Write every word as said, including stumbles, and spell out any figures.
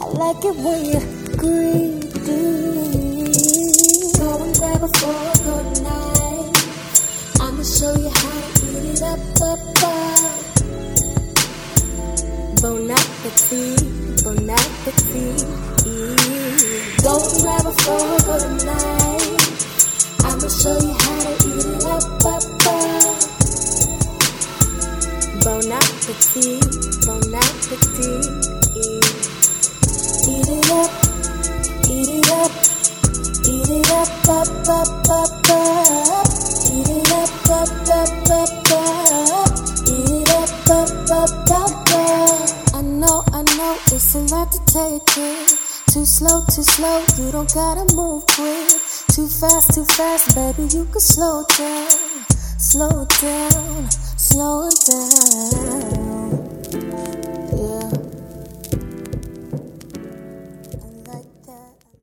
like it when you're greedy. Go and grab a fork or a knife. I'ma show you how to eat it up, up, up. Bon appetit, bon appetit. Go and grab a fork or a knife. I'ma show you how to eat it up, up, up. Bon appetit, bon appetit. Eat it up, eat it up, eat it up, up, up, up, up. Eat it up, up, up, up, up. Eat it up, up, up, up, up. I know, I know, it's a lot to take in. Too slow, too slow, you don't gotta move quick. Too fast, too fast, baby, you can slow down. Slow it down, slow it down.